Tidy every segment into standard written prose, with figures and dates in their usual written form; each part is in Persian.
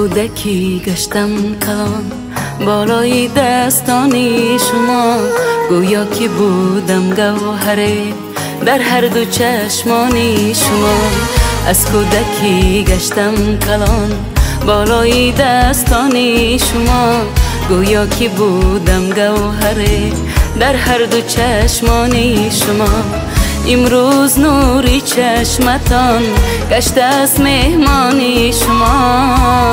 کودکی گشتم کلان بالای دستانی شما، گویا که بودم گوهره در هر دو چشمانی شما. از کودکی گشتم کلان بالای دستانی شما، گویا که بودم گوهره در هر دو چشمانی شما. امروز نوری چشمتان گشته است مهمانی شما،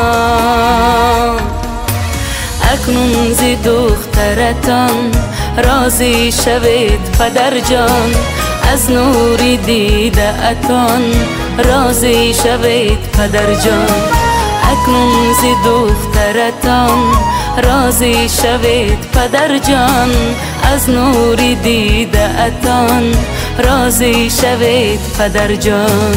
اکنون زی دخترتان راضی شوید پدر جان، از نوری دیده اتان راضی شوید پدر جان. اکنون زی دخترتان راضی شوید پدر جان، از نوری دیده اتان راضی شوید پدر جان.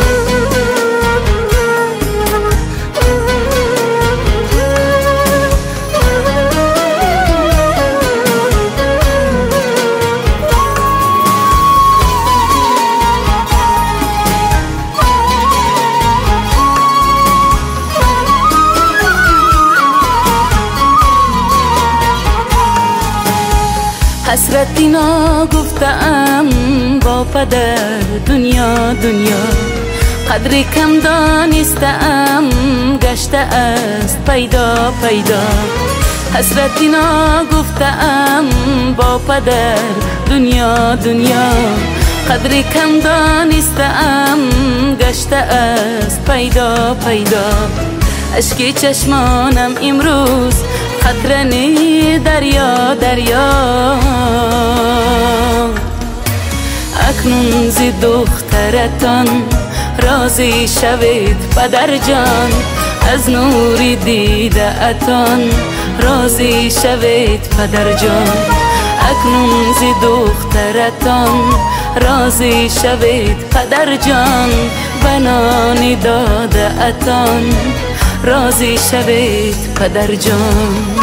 حسرتی نگفتم با پدر دنیا دنیا، قدری کم دانستم گشته است پیدا پیدا. حسرتی نگفتم با پدر دنیا دنیا، قدری کم دانستم گشته است پیدا پیدا. اشکی چشمانم امروز خطرنی دریا دریا، اکنون زی دخترتان راضی شوید پدر جان، از نوری دیده اتان راضی شوید پدر جان. اکنون زی دخترتان راضی شوید پدر جان، بنانی داده اتان راضی شوید پدر جان.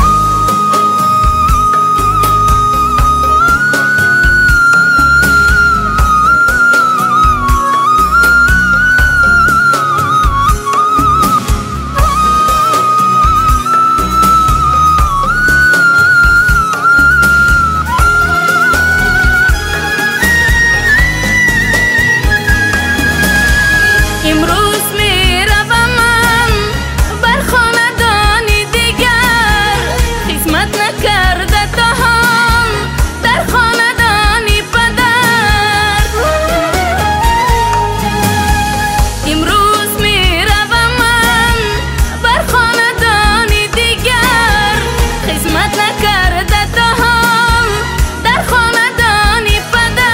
امروز میروم من بر خاندانی دیگر، خدمت نکرده تا هم در خاندانی پدر. امروز میروم من بر خاندانی دیگر، خدمت نکرده تا هم در خاندانی پدر.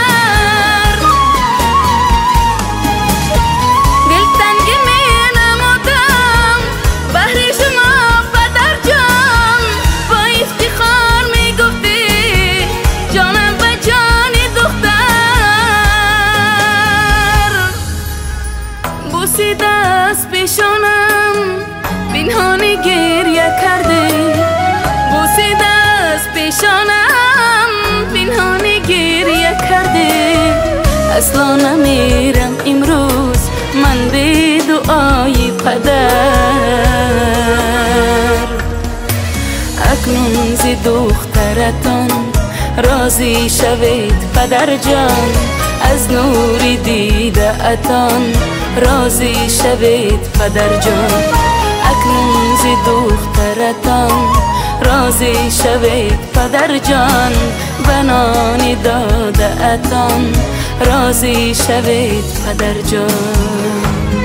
بوسیده از پیشانم پنهانی گریه کرده، بوسیده از پیشانم پنهانی گریه کرده. اصلا نمیرم امروز من به دعای پدر، اکنون زی دخترتان راضی شوید پدر جان، از نوری دیده اتان راضی شوید پدر جان. اکنون زی دخترتان راضی شوید پدر جان، بنانی داده اتان راضی شوید پدر جان.